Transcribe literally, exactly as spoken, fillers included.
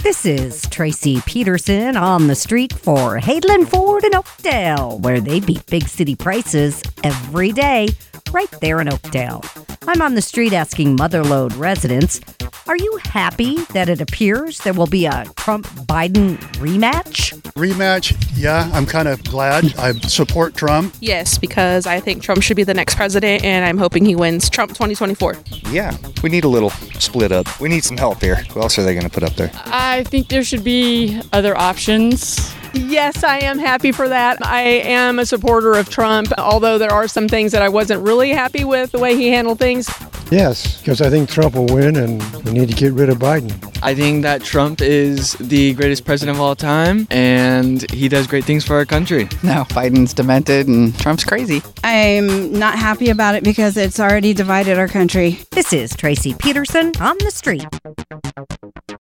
This is Tracy Peterson on the street for Hadlin Ford in Oakdale, where they beat big city prices every day, right there in Oakdale. I'm on the street asking Motherlode residents, are you happy that it appears there will be a Trump-Biden rematch? Rematch, yeah, I'm kind of glad. I support Trump. Yes, because I think Trump should be the next president, and I'm hoping he wins Trump twenty twenty-four. Yeah, we need a little split up. We need some help here. Who else are they going to put up there? I think there should be other options. Yes, I am happy for that. I am a supporter of Trump, although there are some things that I wasn't really happy with the way he handled things. Yes, because I think Trump will win and we need to get rid of Biden. I think that Trump is the greatest president of all time and he does great things for our country. No, Biden's demented and Trump's crazy. I'm not happy about it because it's already divided our country. This is Tracy Peterson on the street.